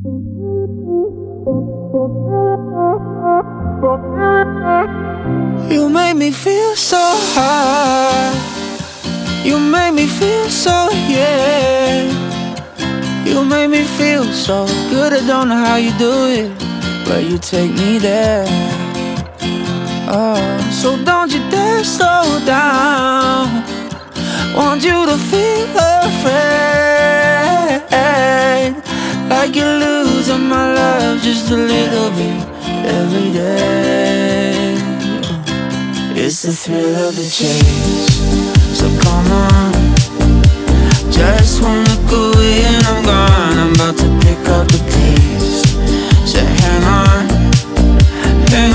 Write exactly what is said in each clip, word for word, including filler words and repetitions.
You make me feel so high. You make me feel so, yeah. You make me feel so good. I don't know how you do it, but you take me there. Oh, so don't you dare slow down. Want you to feel afraid, like you're losing my love just a little bit every day. It's the thrill of the chase, so come on. Just one look away and I'm gone. I'm about to pick up the pace, so hang on, hang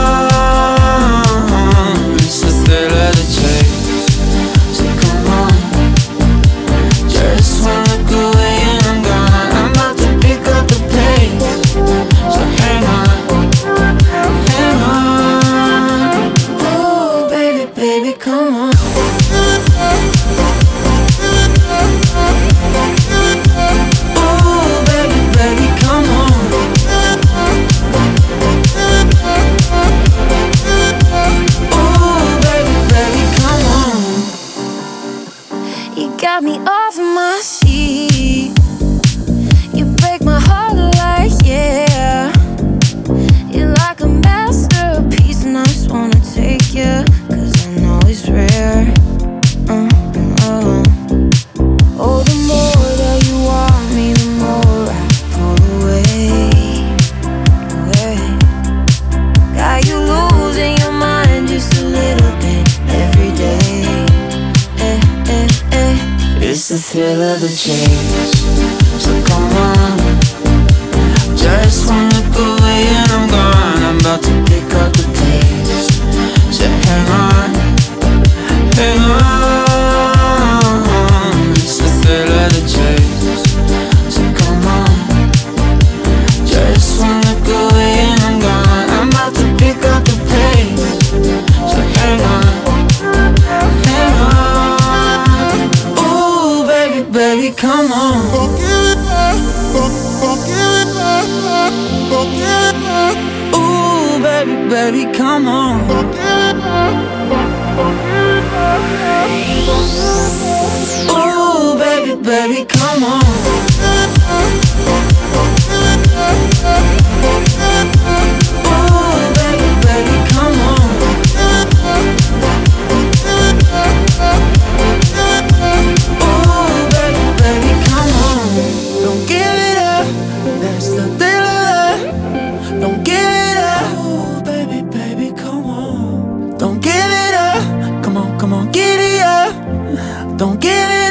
on. It's the thrill of the chase, so come on. Just one look away and I'm gone. I'm about to pick up the pace, so hang on, hang on. Oh baby, baby, come on. Got me off my seat. You break my heart like, yeah. You're like a masterpiece, and I just wanna take you, cause I know it's rare. uh, uh. Oh, the more that you want me, the more I pull away, away. Got you losing your mind just a little bit every day. It's the thrill of the chase, so come on. Just one look away and I'm gone. I'm about to pick up the pace, so hang on, hang on. It's the thrill of the chase, so come on. Just one look away and I'm gone. I'm about to pick up the pace, so hang on, hang on. Baby, come on. Ooh, baby, baby, come on. Ooh, baby, baby, come on. Ooh, baby, baby, come on. Don't give it up, that's the thrill of it. Don't give it up, ooh, baby, baby, come on. Don't give it up, come on, come on, giddy up. Don't give it